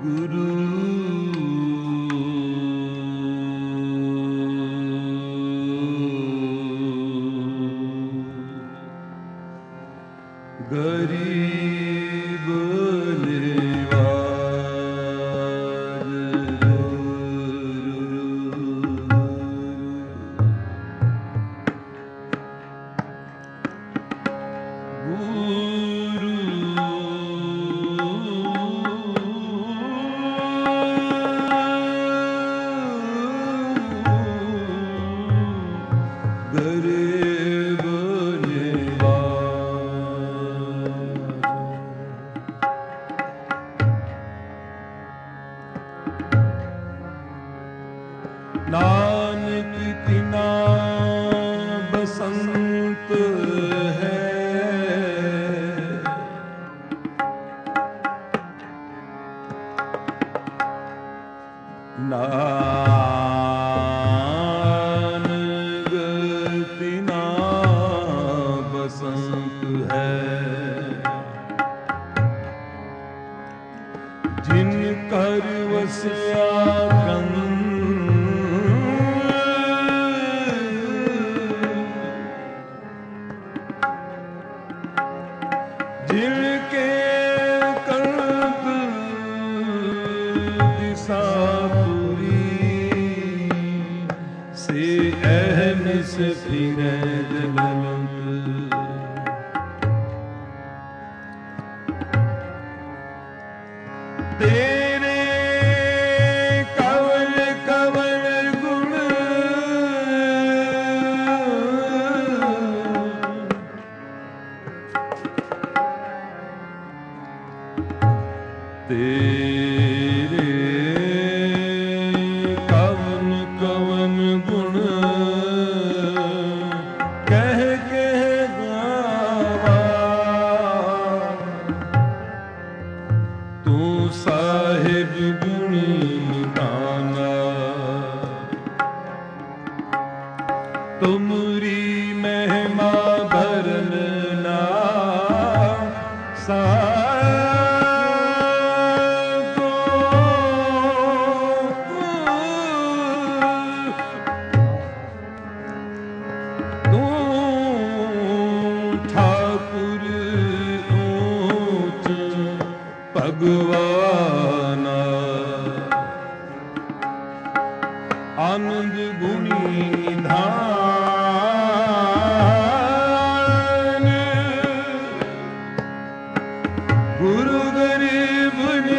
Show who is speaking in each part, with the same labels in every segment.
Speaker 1: गुरु गरीब नानक तिना बसंत है, नानक तिना बसंत है, जिन कर वसिया जिनके कल्प दिशापुरी से अहन से फिरे जगत, तेरे कवल कवल गुण तेरे कवन कवन गुण कह के गावा, तू साहिब गुणी गाना, तुमरी महिमा भरना सा भगवाना आनंद गुणी निधान, गुरु गरीब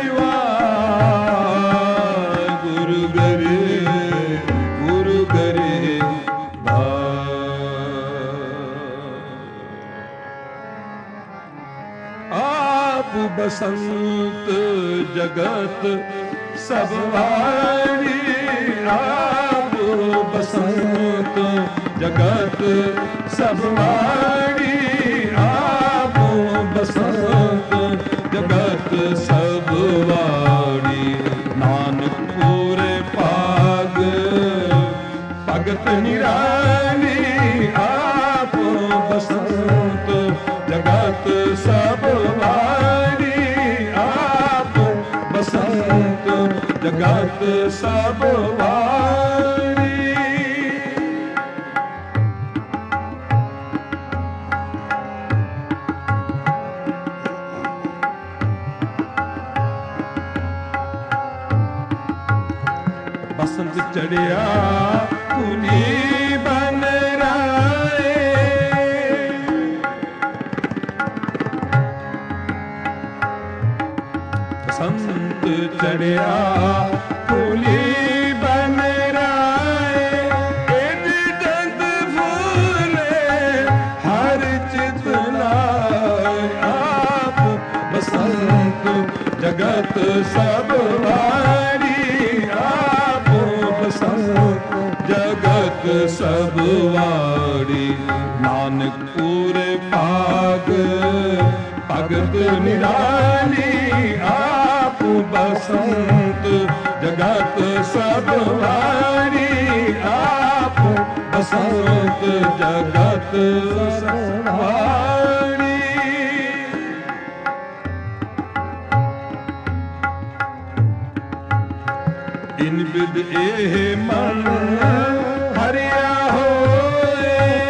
Speaker 1: निवार, गुरु गरीब आप बसंत जगत सब वारी, आप बसंत जगत सब वारी, आप बसंत जगत सब वारी, नानक पूरे पाग भगत निराली, आप बसंत जगत सब वारी, आप बसंत जगत सब वारी। बसंत चढ़िया कुली बन राए, बसंत चढ़िया कुली बन राए, जग फूले हर चित लाए, आप बसंत जगत सब वारी, आप बसंत जगत सब वारी, नानक पूरे पाग भगत निराली, आप बसंत जगत सब वारी, आप बसंत जगत सब वारी। ਇਨ ਬਿਦ ਇਹ ਮਨ ਹਰਿਆ ਹੋਏ।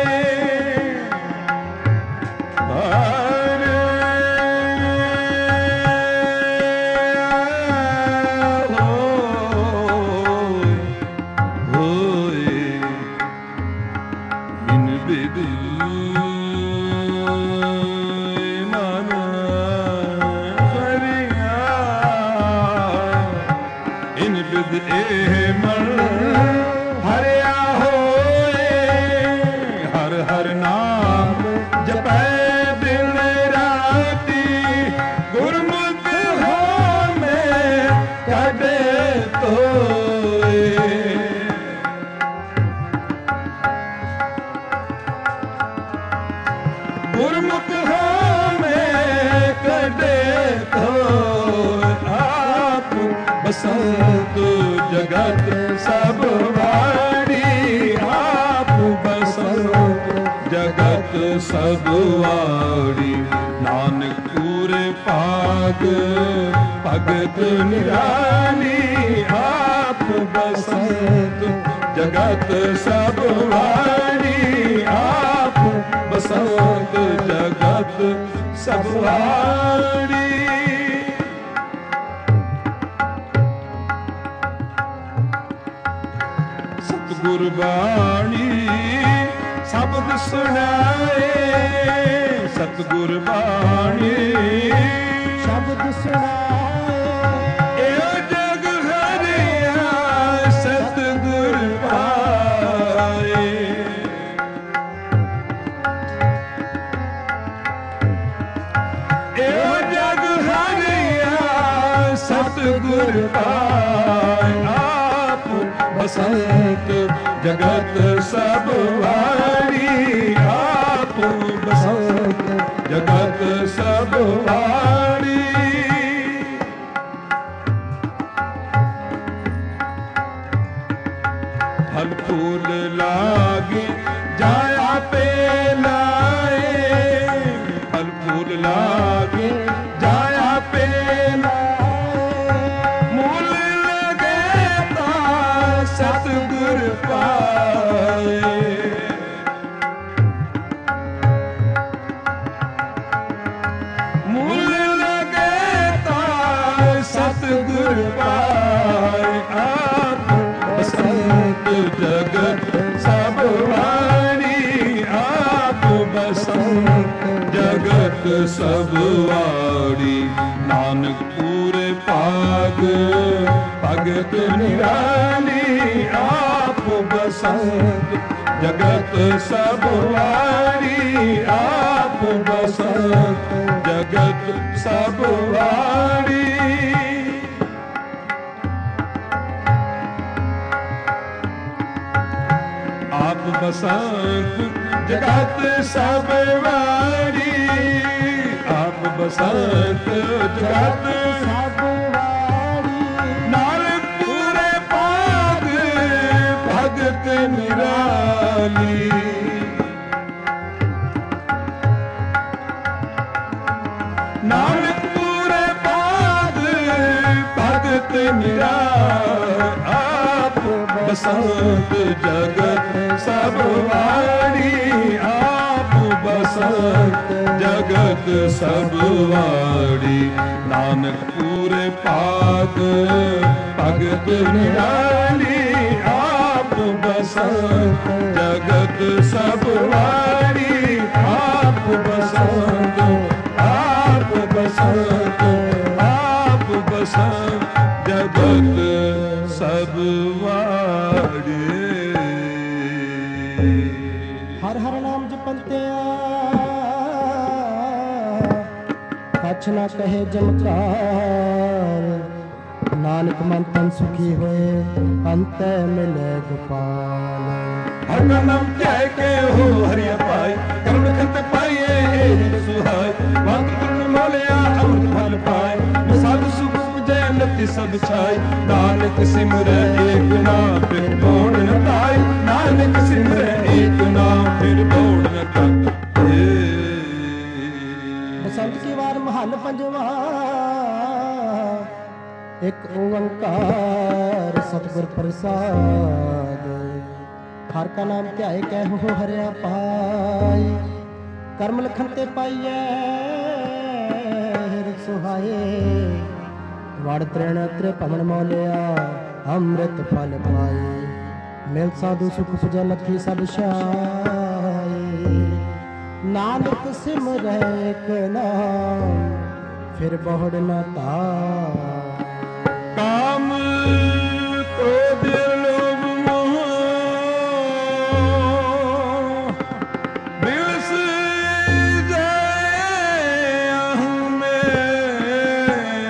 Speaker 1: ਗੁਰਮੁਖ ਹੋਵੇਂ ਕਦੇ ਧੋਏ। ਆਪ ਬਸੰਤ ਜਗਤ ਸਭ ਵਾੜੀ। ਆਪ ਬਸੰਤ ਜਗਤ ਸਭ ਵਾੜੀ। ਨਾਨਕ ਪੂਰੇ ਭਾਗ ਭਗਤ ਨਿਰਾਲੀ। ਆਪ ਬਸੰਤ ਜਗਤ ਸਭ ਵਾੜੀ। ਆਪ ਬਸੰਤ ਜਗਤ ਸਭ ਵਾੜੀ। ਸਤਿਗੁਰ ਬਾਣੀ ਸ਼ਬਦ ਸੁਣਾਏ। ਸਤਿਗੁਰ ਬਾਣੀ ਸ਼ਬਦ ਸੁਣਾਏ। ਇਹ ਜਗ ਹਰਿਆ ਸਤਿਗੁਰ ਪਾਏ। ਇਹ ਜਗ ਹਰਿਆ ਸਤਿਗੁਰ ਪਾਏ। ਆਪ ਬਸੰਤ ਜਗਤ ਸਭ ਵਾੜੀ। ਆਪ ਬਸੰਤ ਜਗਤ ਸਭ ਵਾੜੀ। ਫਲ ਫੂਲ ਲਾਗੇ ਜਾਇਆ ਪੇ ਲਾਏ। ਫਲ ਫੂਲ ਲਾਗੇ ਜਾਇਆ ਪੇ ਲਾਏ। ਮੁੱਲ ਲਗੇ ਤਾਂ ਸਤਿਗੁਰ ਪਾਏ। ਮੁੱਲ ਲਗੇ ਤਾਂ ਸਤਿਗੁਰ ਪਾਏ। ਆਪ ਬਸੰਤ ਜਗਤ ਸਭ ਵਾੜੀ। ਆਪ ਬਸੰਤ ਜਗਤ ਸਭ ਵਾੜੀ। ਨਾਨਕ ਪੂਰੇ ਭਾਗ ਭਗਤ ਨਿਰਾਲੀ। ਆਪ ਬਸੰਤ ਜਗਤ ਸਭ ਵਾੜੀ। ਆਪ ਬਸੰਤ ਜਗਤ ਸਭ ਵਾੜੀ। ਆਪ ਬਸੰਤ ਜਗਤ ਸਭ ਵਾੜੀ। ਆਪ ਬਸੰਤ ਜਗਤ ਸਭ ਵਾੜੀ। ਨਾਨਕ ਪੂਰੇ ਭਾਗ ਭਗਤ ਨਿਰਾਲੀ। ਨਾਨਕ ਪੂਰੇ ਭਾਗ ਭਗਤ ਨਿਰਾਲੀ। ਆਪ ਬਸੰਤ ਜਗਤ ਸਭ ਵਾੜੀ। ਆਪ ਬਸੰਤ ਜਗਤ ਸਭ ਵਾੜੀ। ਨਾਨਕ ਪੂਰੇ ਭਾਗ ਭਗਤ ਨਿਰਾਲੀ। ਆਪ ਬਸੰਤ ਜਗਤ ਸਭ ਵਾੜੀ। ਆਪ ਬਸੰਤ ਆਪ ਬਸੰਤ ਆਪ ਬਸੰਤ ਜਗਤ ਸਭ ਵਾੜੀ।
Speaker 2: ਹਰ ਹਰ ਨਾਮ ਜਪੰਤਿਆ ਕਛ ਨਾ ਕਹੇ ਜਮਕਾਰ। ਨਾਨਕ ਮਨ ਤਨ ਸੁਖੀ ਹੋਏ ਅੰਤੈ ਮਿਲੇ ਗੋਪਾਲ।
Speaker 1: ਹਰ ਨਾਮ ਧਿਆਇ ਕੇ ਹੋ ਹਰਿਆ ਪਾਈ। ਕਰਮ ਖਤ ਪਾਈਏ ਇਹ ਸੁਹਾਈ। ਵੰਦ ਤੁਰਨ ਮੋਲਿਆ ਅੰਮ੍ਰਿਤ ਫਲ ਪਾਏ। ਸਾਧ ਸੁਖ ਉਪਜੈ ਨਤੀ ਸਭ ਛਾਈ। ਨਾਨਕ ਸਿਮਰੈ ਏਕ ਨਾਮ ਫਿਰ ਬੋੜ ਨ ਤਾਈ। ਨਾਨਕ ਸਿਮਰੈ ਏਕ ਨਾਮ ਫਿਰ ਬੋੜ ਨ ਤਾਈ।
Speaker 2: ਬਸੰਤ ਕੀ ਵਾਰ ਮਹੱਲ ਪੰਜਵਾ। एक ओंकार सतगुर प्रसाद। हर का नाम ध्याए कह हो हरिया पाई। कर्म लखन ते पाइए हिर सुहाए। वड़ त्रिण त्रिभवन मोलिया अमृत फल पाए। मिल साधु सुख पुजा लखी सब शाए। नानक सिमरै एक नाम फिर बहुड़ न ताय।
Speaker 1: काम क्रोध लोभ मोह बिलस जाए अहं में।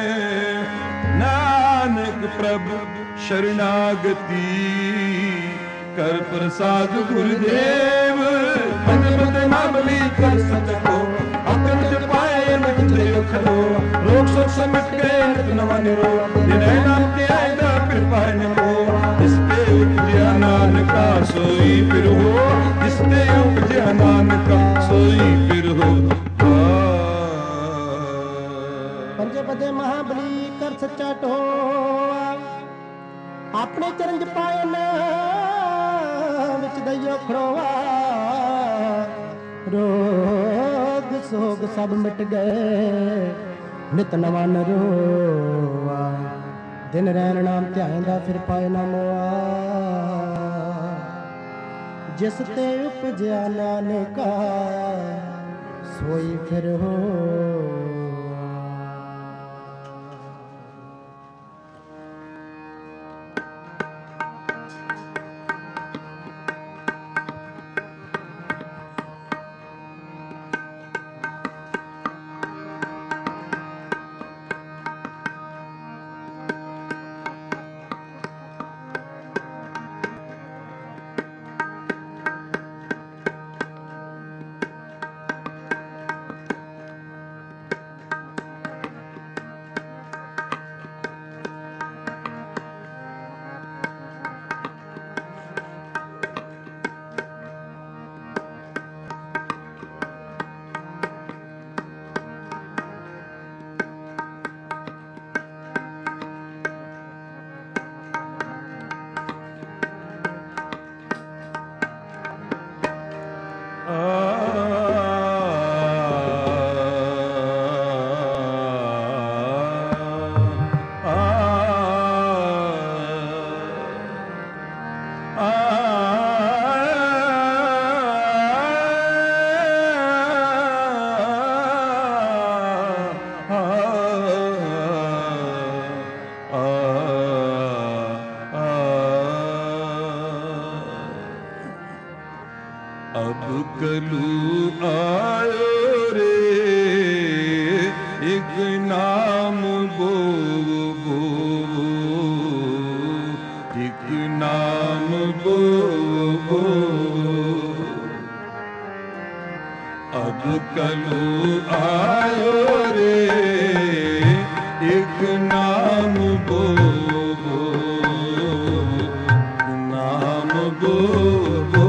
Speaker 1: नानक प्रभु शरणागति कर प्रसाद गुरुदेव। बंद बंद मामली कर सचको अपने मुझे पाए मुझे खलो। रोग शोक से मिट गए नित नवा निरो। निरय नाम के आएगा फिर पाए नमो। जिसपे उपजया नानका सोई फिर हो। जिसपे उपजया नानका सोई फिर हो।
Speaker 2: पंजे बदे महाबली कर सच्चा टो। अपने चरण च पाए न विच दइयो खड़ोआ। रोग सोग सब मिट गए नित नवा नरोआ। दिन रैन नाम ध्याएंदा फिर पाए ना मोआ। जिस ते उपजया नानका सोई फिर हो।
Speaker 1: अब कलू आयो रे एक नाम बो बो। एक नाम बो बो। अब कलू आयो रे एक नाम बो बो। नाम बो बो।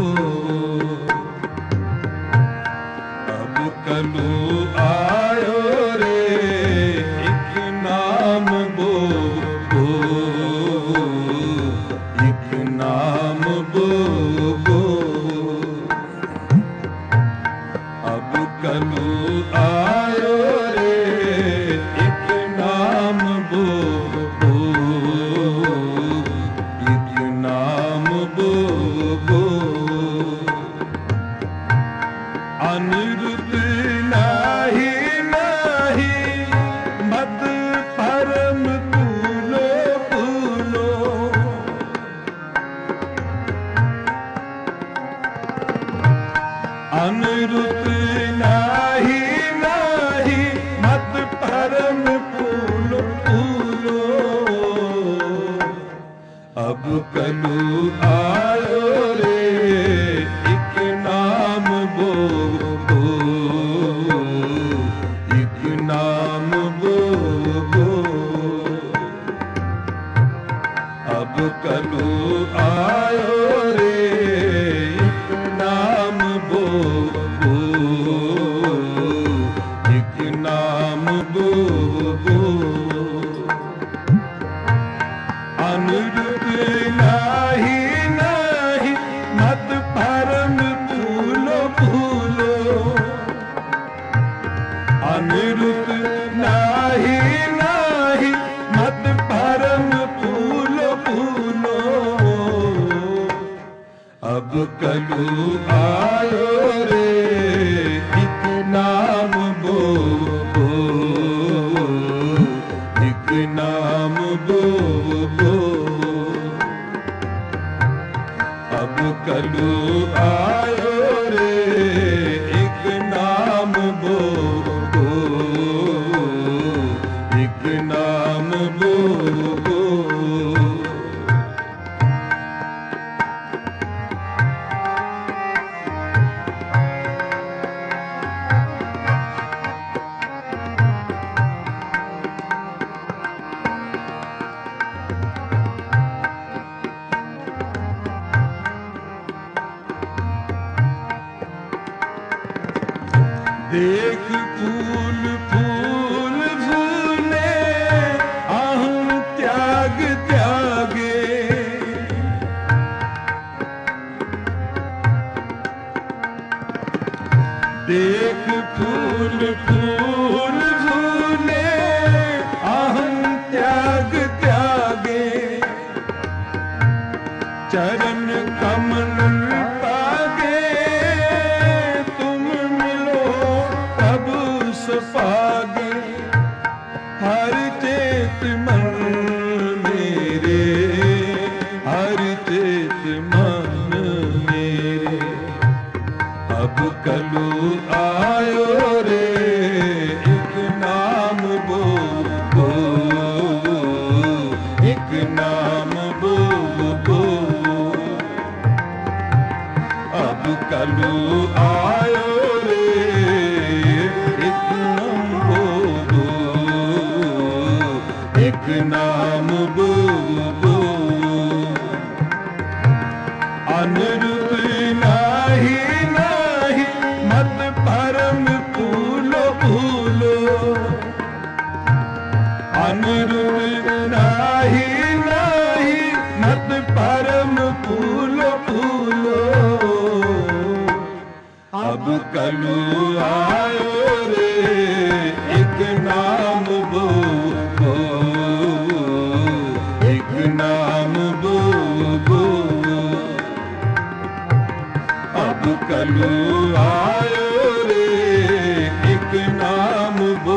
Speaker 1: कलू आयो रे एक नाम बो बो। एक नाम बो बो। अब कलू आयो रे एक नाम बो बो। एक नाम बो बो। अनिरुद्ध नाही नाही मत परम पूलो पूलो। अनिरुद्ध नाही नाही मत परम पूलो पूलो। अब कलू आयो रे एक नाम बो बो। एक नाम बो बो। अब कलू आयो रे एक नाम बो बो। एक नाम बो बो। अनुरूप नाही नाही मत परम फूलो फूलो अनुरूप नाही नाही मत परम फूलो फूलो अब कलू आयो रे एक नाम बो एक नाम बो अब कलू आयो रे एक नाम बो एक नाम बो देख फूल फूल फूले आहम त्याग त्यागे देख फूल फूल फूले आहम त्याग त्यागे चरण कमल पागे हर चेत मन मेरे हर चेत मन मेरे अब कलू आयो रे एक नाम बो एक नाम बो अब कलू आयो रे एक नाम बो अनुरूप नाही नाही मत परम फूलो फूलो अनुरूप नाही नाही मत परम फूलो फूलो अब कलू आयो रे एक नाम बो एक नाम बो अब कलू आयो रे एक नाम बो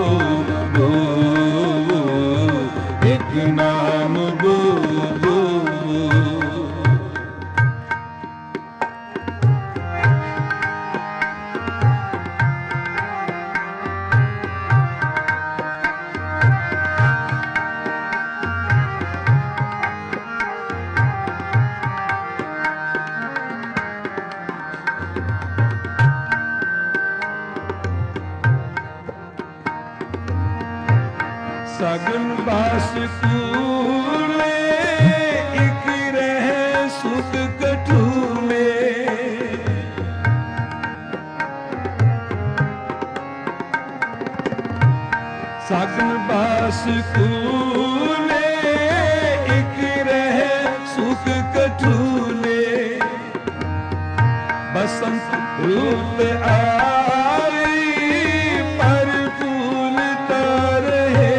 Speaker 1: एक नाम बो सगन बास कूले एक रह सुख कठूले सगन बास कूले एक रह सुख कठूले बसंत रूप आई पर फूलता रहे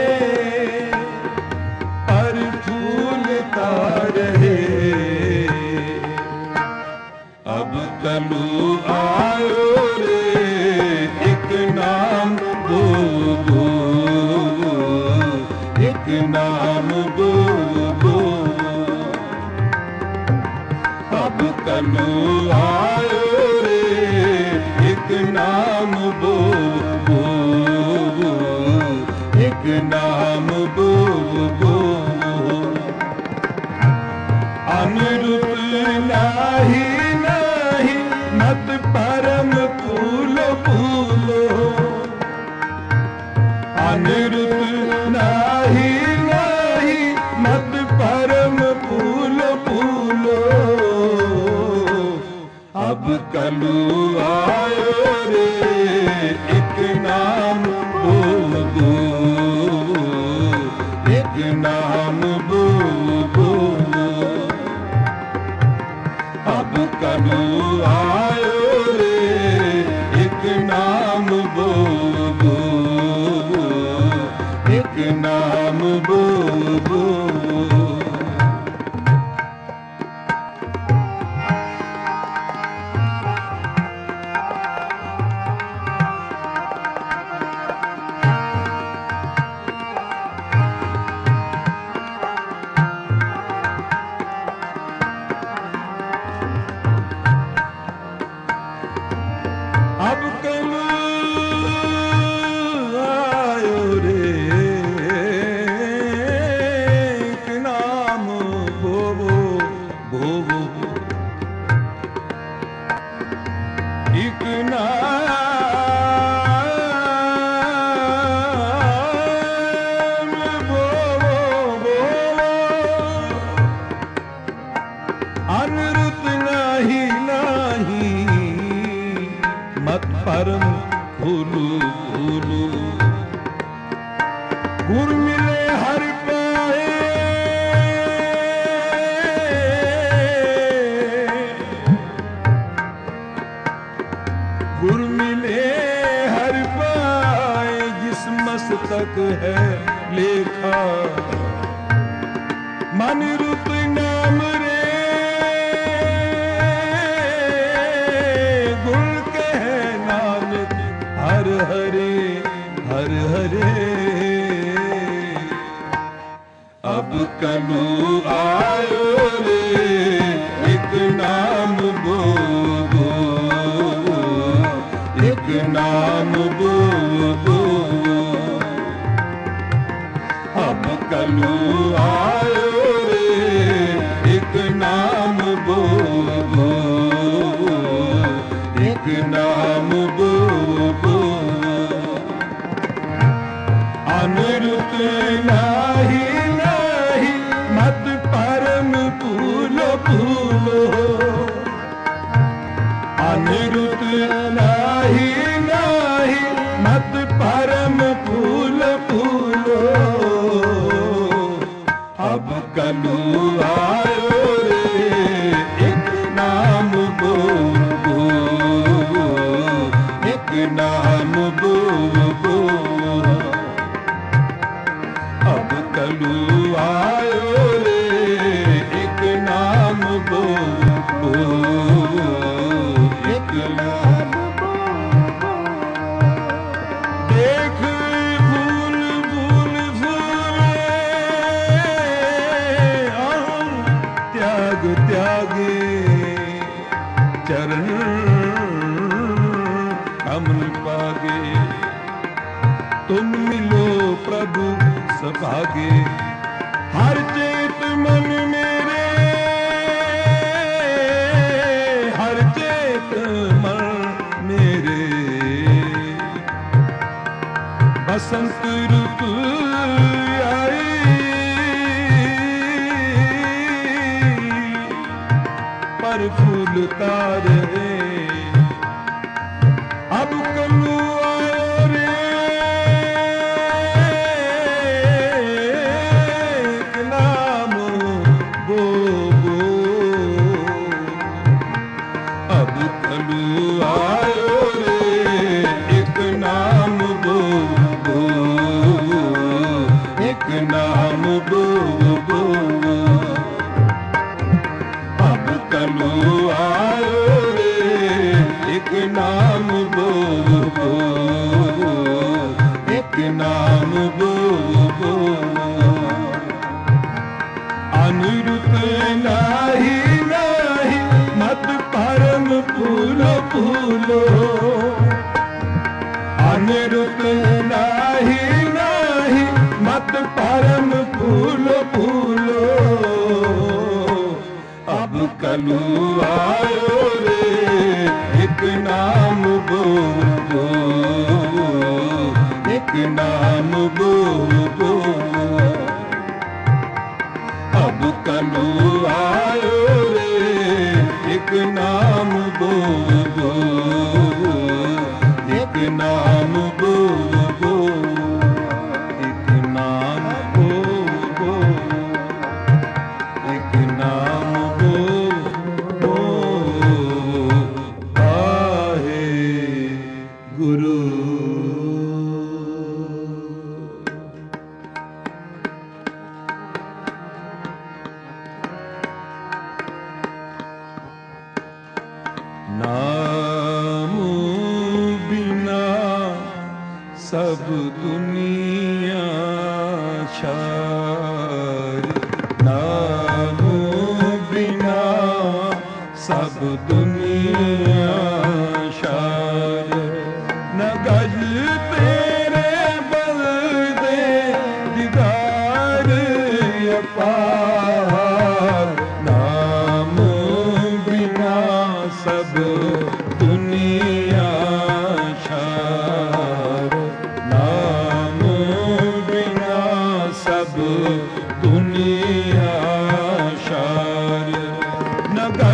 Speaker 1: पर फूलता रहे अब कलू आयो रे एक नाम बो एक नाम बो अब कलू आयो रे एक नाम बो एक नाम बो अनुरूप नाही नाही मत परम फूलो फूलो अनुरूप नाही नाही मत परम फूलो फूलो अब कलू आयो रे एक नाम बो एक नाम बो अनिरुद्ध नाही नाही मत परम भूलू भूलू गुर मिले हर पाए गुर मिले हर पाए जिस मस्तक है लेखा अनिरुद्ध नाम रे गुण कह नानक हर हरे हर हरे अब कलू आयो रे एक नाम बो बो एक नाम बो बो अब कलू आयो नाम बो बो एक नाम बो बो अनिरुद्ध नाही नाही मत परम फूलो फूलो अनिरुद्ध नाही नाही मत परम फूल फूलो अब कलू आयो नाम बो बो एक नाम बो बो अब कलू आयो रे एक नाम बो बो एक नाम बो देख भूल भूल भूले त्याग त्यागे चरण कमल पागे तुम मिलो प्रभु सभागे हर चेत मन मेरे हर चेत मन मेरे बसंत ऋतु आई पर फूल तारे अब कलू आयो रे एक नाम बो बो अब कलू आयो रे एक नाम बो बो एक नाम बो बो अब कलू आयो रे एक नाम बो बो एक नाम बो बो अनिरुद्ध नाही नाही मत परम फूलो फूलो अनिरुद्ध नाही नाही मत परम फूलो फूलो अब कलू आयो रे एक नाम बो बो एक नाम बो बो अब कलू आयो रे एक नाम बो बो एक नाम बो बो एक नाम बो बो एक नाम बो बो आहे गुरु नाम बिना सब दुनिया छार नाम बिना सब दुनिया शार न गज तेरे बल दे दीदार अपार नाम बिना सब दुनिया शार नाम बिना सब दुनिया शार न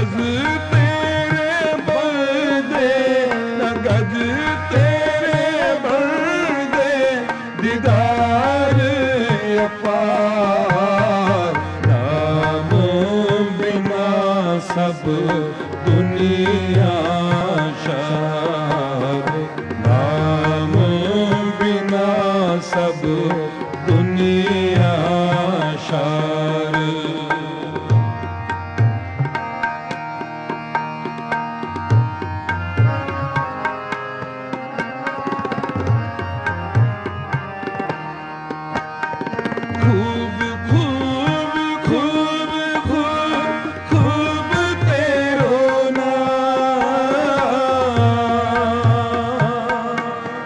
Speaker 1: सब दुनिया शार, नाम बिना सब दुनिया शार। खूब खूब खूब खूब खूब तेरो नाम,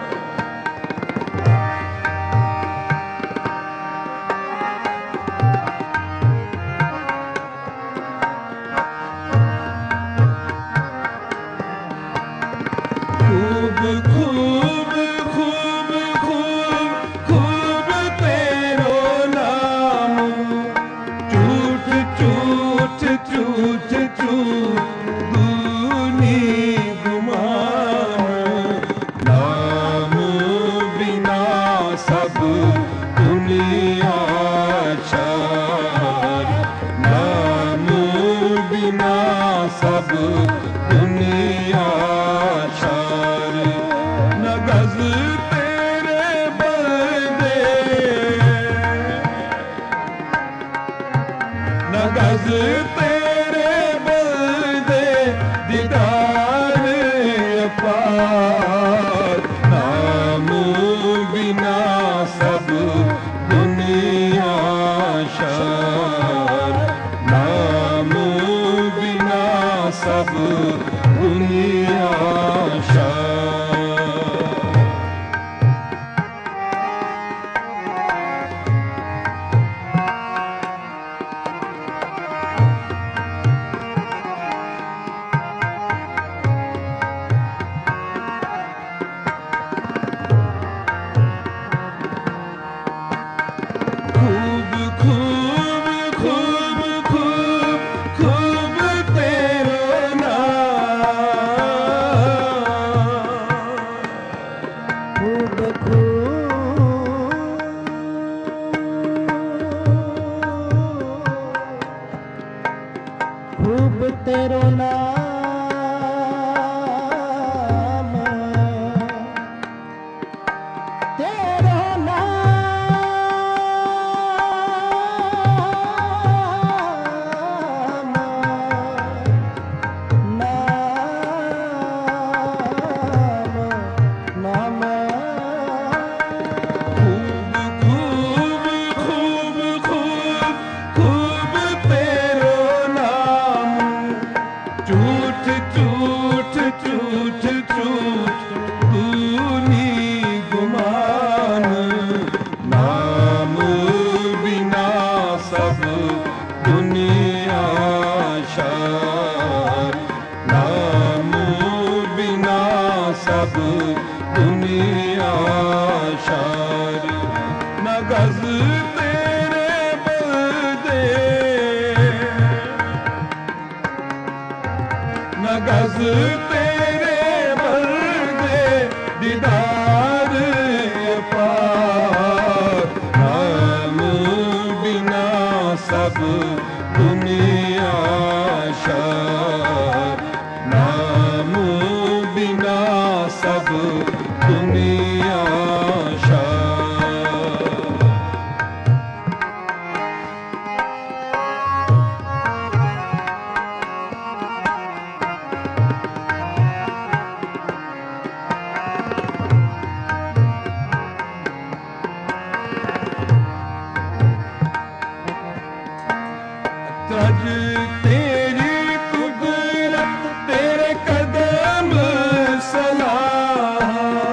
Speaker 1: खूब खूब खूब खूब खूब तेरो नाम, झूठ झूठ झूठ झूठ दूनी गुमान, नाम बिना सब दुनिया शार, नाम बिना सब दुनिया शार। न गज तेरे बलदे, न गज तेरे बलदे दीदार अपार, नाम बिना सब दुनिया शार, नाम बिना सब दुनिया शार। खूब खूब खूब खूब खूब तेरो नाम,
Speaker 2: खूब खूब तेरो नाम, तेरो नाम, नाम
Speaker 1: खूब खूब खूब खूब खूब तेरो नाम, झूठ झूठ झूठ झूठ दूनी गुमान, नाम बिना सब दुनिया शार, नाम बिना सब दुनिया शार। न गज तेरे बलदे, न गज तेरे बलदे दीदार अपार, नाम बिना सब दुनिया शार, नाम बिना सब दुनिया शार। तज तेरी कुदरत तेरे कदम सलाह,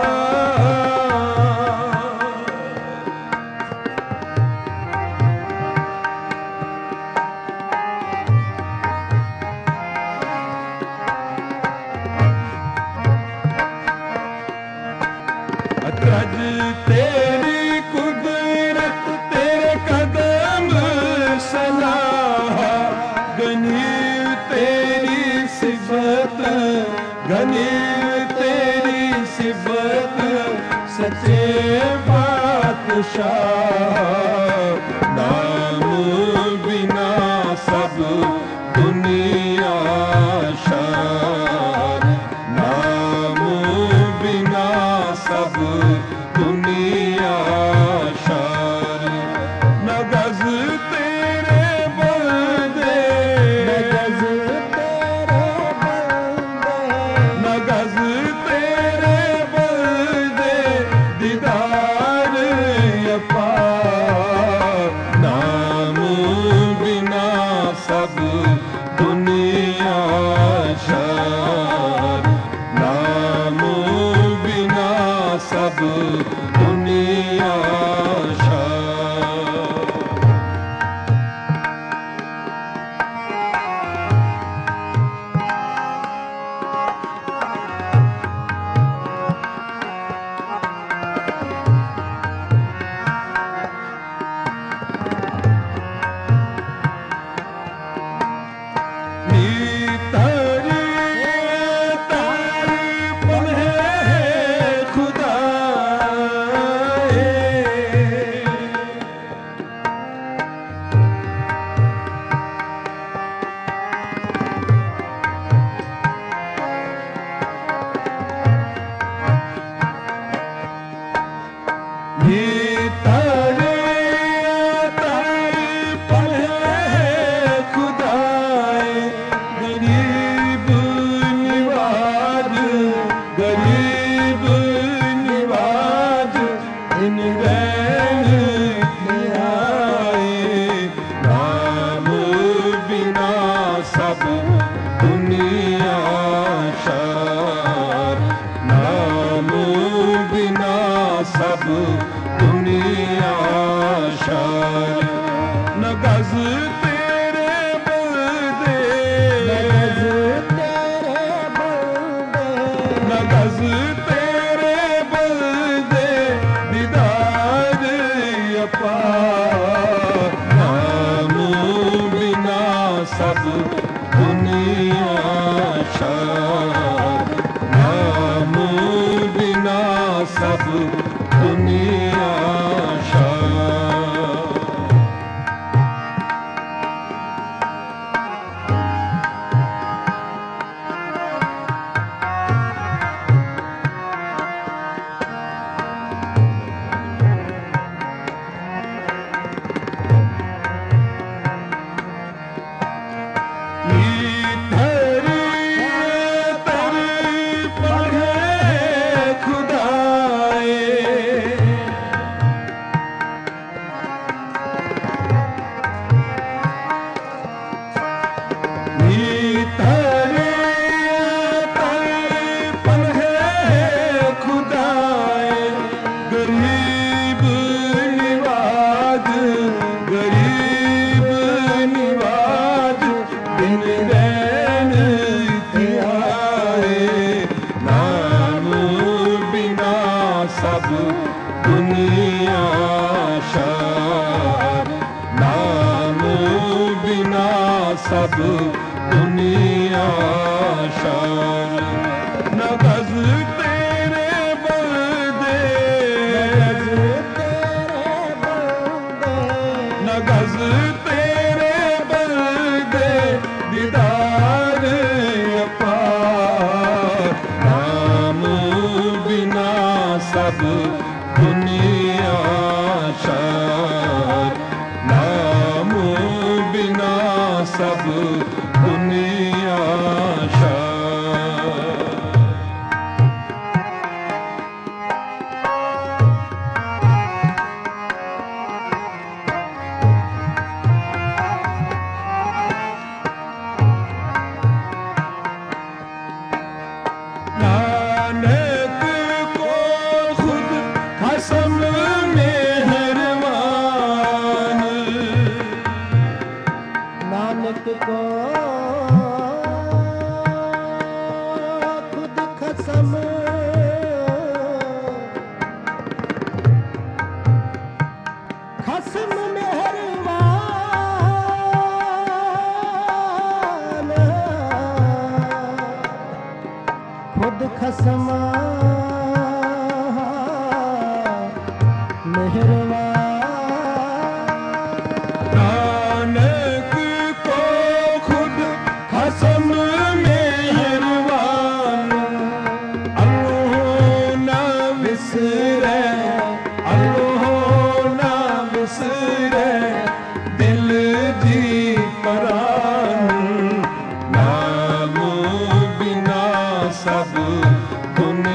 Speaker 1: तज तेरी कुदरत तेरे कदम सलाह, गनीर तेरी सिफत, गनीर तेरी सिफत, सच्चे बादशाह, नाम बिना सब दुनिया सब दुनिया शार, नाम बिना सब दुनिया शार।
Speaker 3: सब दुनिया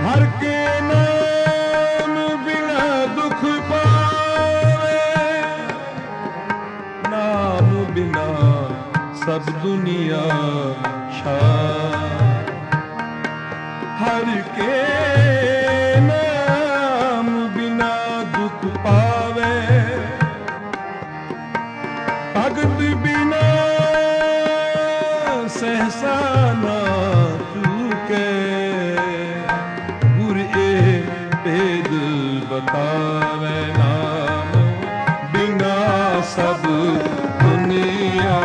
Speaker 1: हर के नाम बिना दुख पावे, नाम बिना सब दुनिया शार। हर के नाम बिना दुख पावे, भगत बिना सहसा ना चूके। गुर ए भेद बतावे, नाम बिना सब दुनिया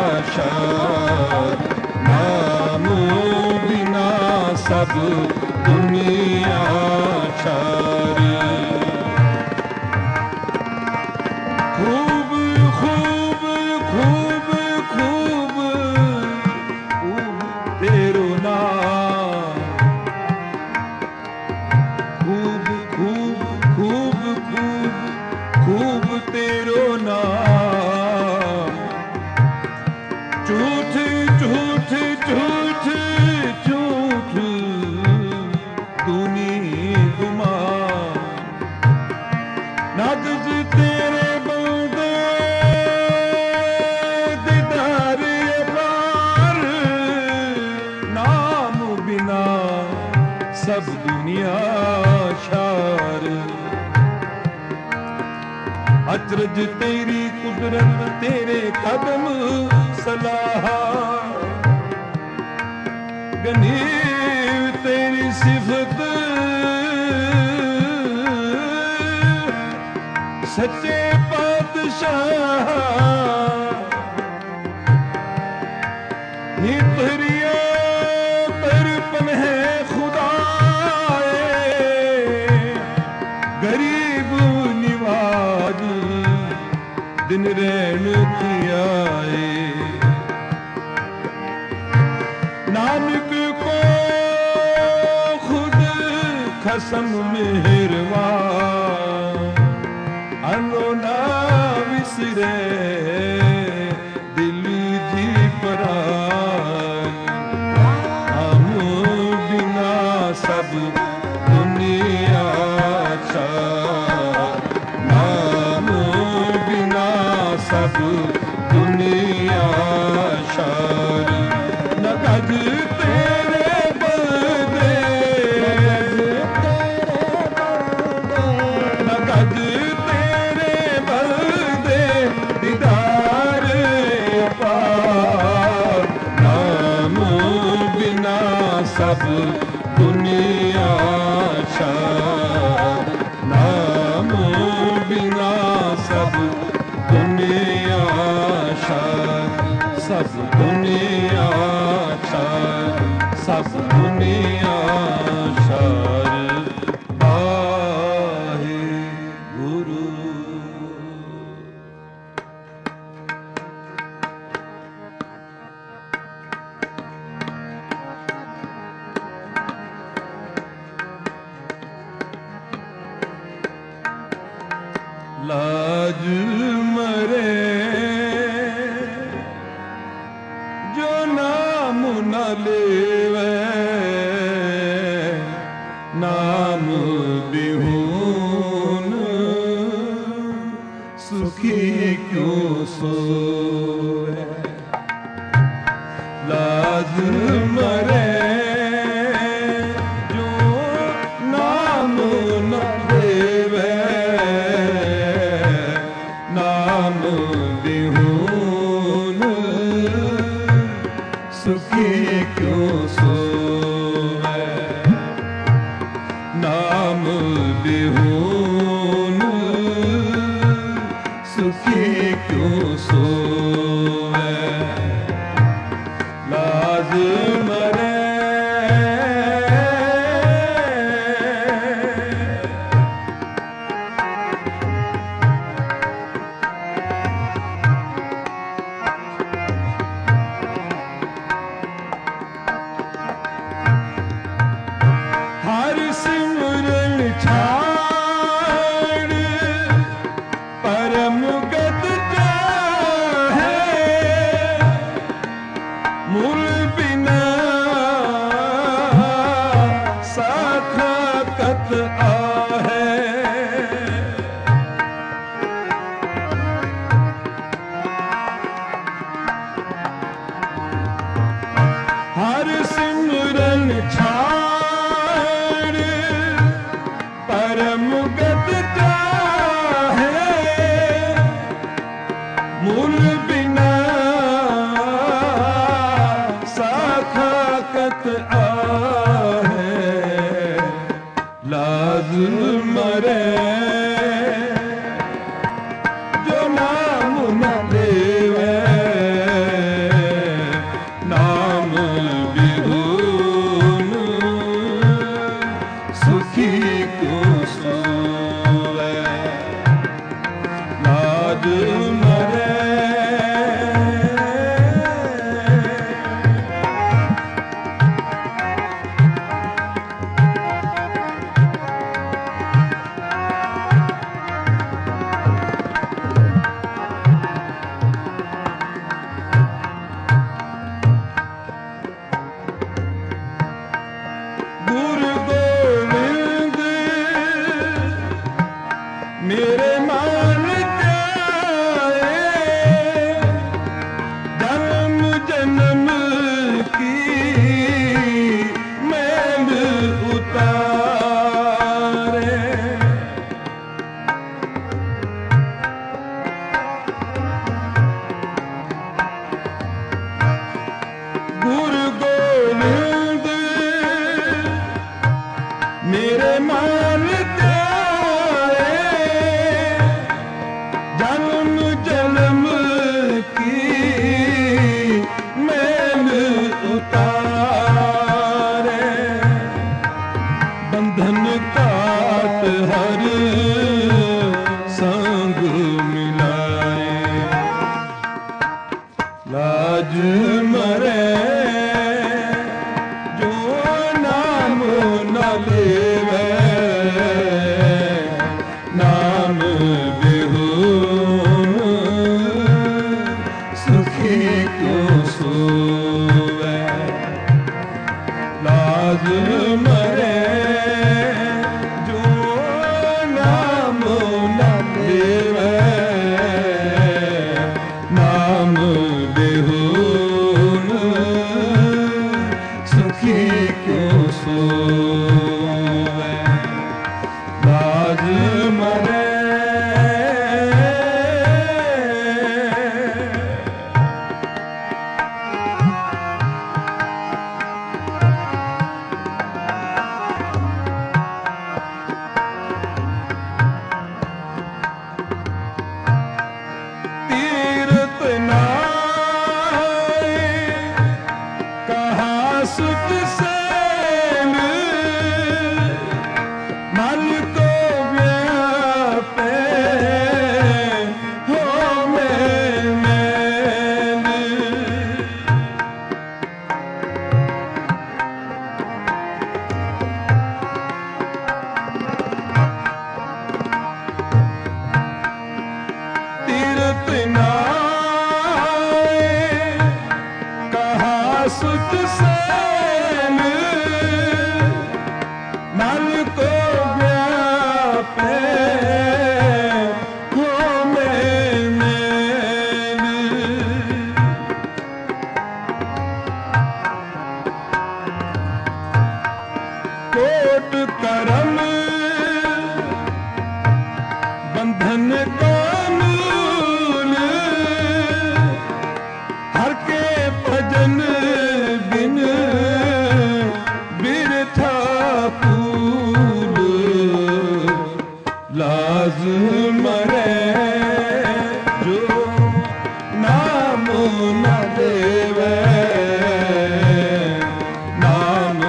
Speaker 1: शार। नाम बिना सब दुनिया शार। खूब खूब खूब खूब खूब तेरो नाम, खूब खूब खूब खूब खूब तेरो नाम। झूठ झूठ झूठ झूठ तूनी गुमान। नागज तेरे बंदे दीदार अपार। नाम बिना सब दुनिया शार। अचरज तेरी कुदरत तेरे कदम सलाहा। गनीव तेरी सिफत सच्चे पातशाह। नितरिया तरपन है खुदाए, गरीब निवाज दिन रैन थियाए। नानक को खुद खसम मेहरबान, अनो ना विसरे दिल जी परान। हम बिना सब दुनिया शार। नाम बिना सब दुनिया शार। नगज तेरे बंदे, नगज तेरे बंदे दीदार अपार। नाम बिना सब दुनिया शार। नाम बिना सब दुनिया शार। सब दुनिया शार, सब दुनिया शार। वाहे गुरु। लाज मरे जो नाम न लेवे, नाम बिहून सुखी क्यों सोए। लाज मरे जो नाम न लेवे, नाम बिहून सुखी क्यों सोवे। नाम बिहून सुखी क्यों सोवे। लाज मरे हर सिमरन छा क्यों सोवे लाज मरे गुरु गोविंद मेरे मान त्याए जन्म जन्म की मैल उतारे गुरु गोविंद मेरे मान त्याए जन्म जन्म की मैल उतारे बंधन काट हर संग मिलाए लाज मरे जो नाम न लेवे नाम बिहुन सुखी क्यों सोवे लाज मरे जो नाम न लेवे नाम बिहुन सुखी क्यों सोवे लाज मरे तीरथ नाय कहा सुत सेन मन को व्यापे हो मैल तीरथ नाय कहा सुत सेन मन को व्यापे हो मैल कोट करम बंधन का मूल हर के भजन बिन बिरथा फूल लाज मरे जो नाम न देवे नाम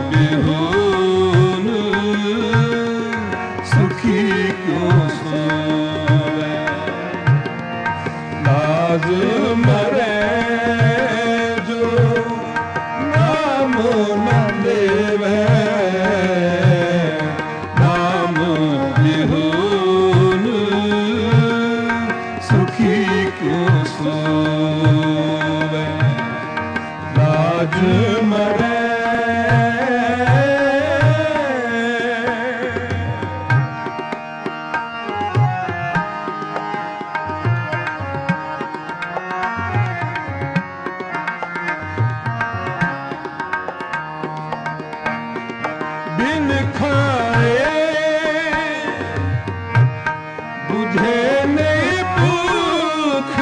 Speaker 1: बिहुन सुखी क्यों सोवे लाज मरे जो नाम न लेवे नाम बिहुन सुखी क्यों सोवे लाज मरे बिन खाए बुझे नहीं भूख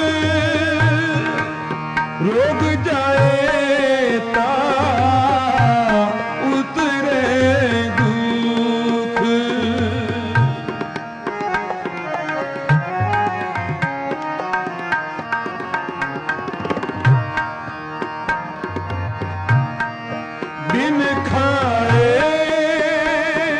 Speaker 1: रोग जाए ता उतरे दुख बिन खाए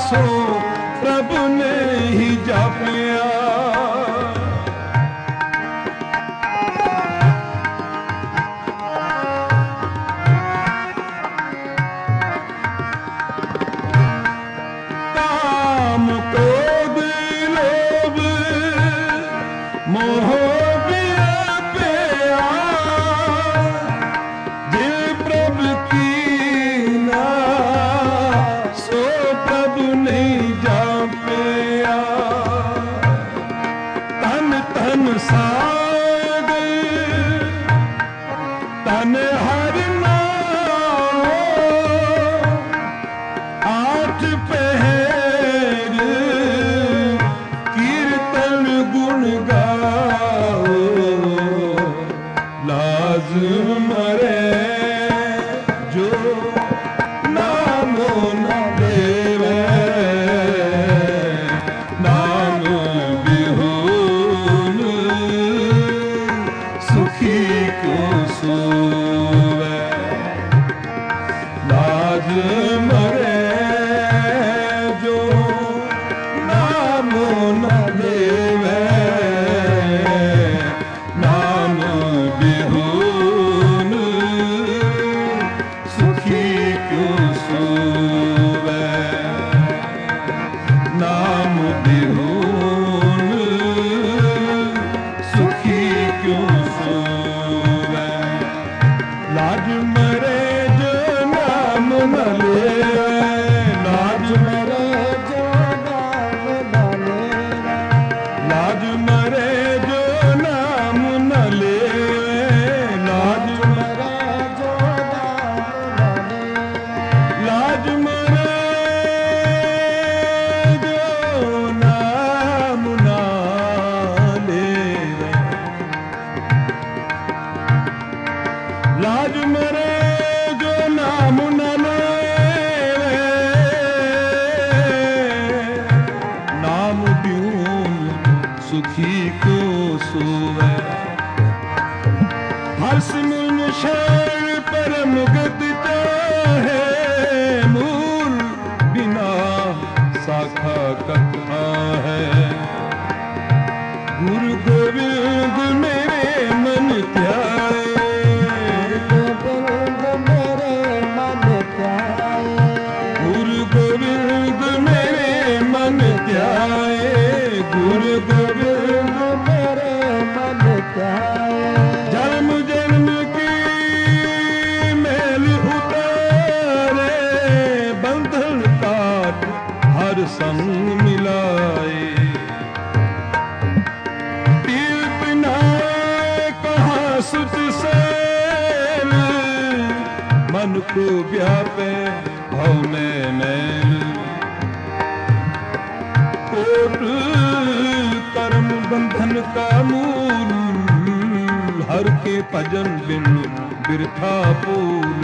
Speaker 1: सो प्रभु ने ही जापिया। काम क्रोध लोभ मोह तन हर नाम आठ पहर कीर्तन गुण गाओ। लाज मरे जो नाम न लेवे, नाम बिहुन सुखी क्यों सोवे। लाज मरे जो नाम न लेवे, नाम बिहुन सुखी क्यों सोवे। नाम बिहुन सुखी क्यों सोवे। लाज मरे जो नाम न लेवे, लाज मरे जो नाम न लेवे। लाज मरे जो नाम न लेवे, लाज मरे जो नाम न लेवे। लाज मरे जो नाम न लेवे। लाज मरे जो नाम न लेवे, नाम बिहुन सुखी क्यों सोवे। हर सिमरन शरण परम गति चाहे, मूल बिना शाखा कथा है। गुरु गोविंद मेरे मन ध्याए, गुरु गोविंद मेरे मन ध्याए। गुरु गोविंद मेरे मन ध्याए। जन्म जन्म की मैल उतारे, बंधन काट हर संग मिलाए। तीर्थ नाए कहाँ सुच सैल, मन को व्यापे भव में मैल। कोट कर्म बंधन का मूल, हर के भजन बिन बिरथा फूल।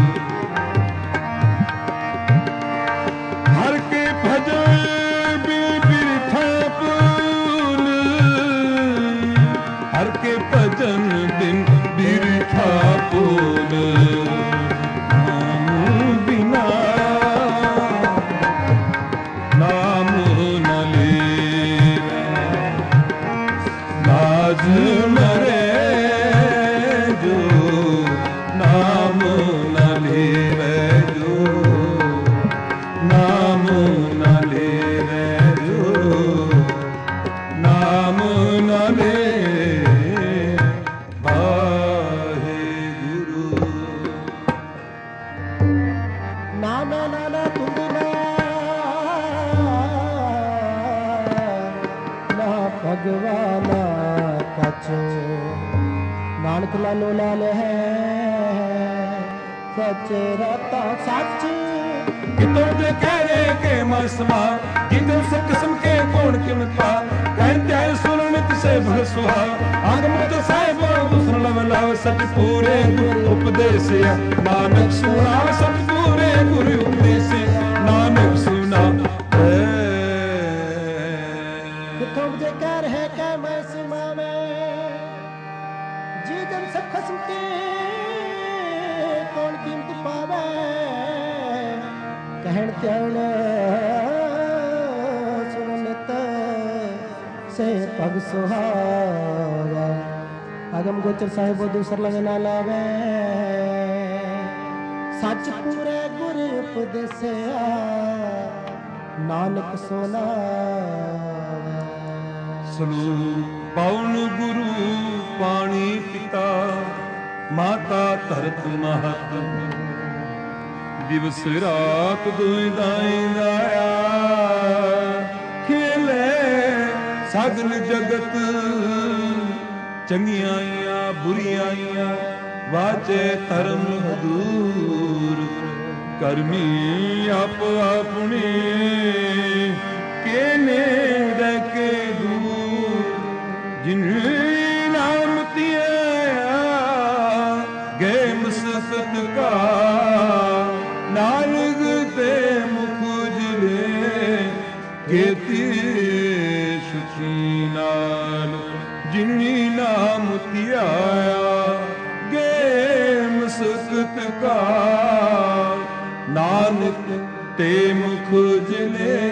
Speaker 1: हर के भजन बिन बिरथा फूल, हर के भजन बिन बिरथा फूल। नाम बिना नाम न लेवे, लाज मरे जो नाम न लेवे। जो नाम न लेवे, जो नाम न ले वाहे गुरु।
Speaker 2: नाना नाना तुंदना ना भगवाना कछो, नानक लालो लाल है सच रता सच।
Speaker 1: कितों दे कह रहे के मसमा, जिंदे से किस्म के कौन किमता। कहते हैं सुनित से भल सुहा, आगम तो साहिब दूसरा लव लाव। सच पूरे गुरु उपदेश, नानक सुना सच पूरे गुरु उपदेश। नानक सुना
Speaker 2: कितों दे कह रहे के मसमा में, जी जन सब खस्म के कौन कीमत पावे। कहन त्याण पग सुहावा। अगम गोचर साहिब दूसर लग ना लावे, सच पूरे गुर उपदेसिया नानक सोना।
Speaker 1: सलूक पाउन गुरु पाणी पिता, माता धरत महत। दिवस रात दुई दाई दाया, खेले सगल जगत। चंगियां आईयां बुरियां आईयां, वाजे धर्म हदूर। करमी आप अपने केने रह के दूर। जिन नाम तिया गए मसकत का, नानक ते मुख जिले केती सुखी नाल। जिनी नाम तियाया गए मसकत का, नानक ते मुख जिले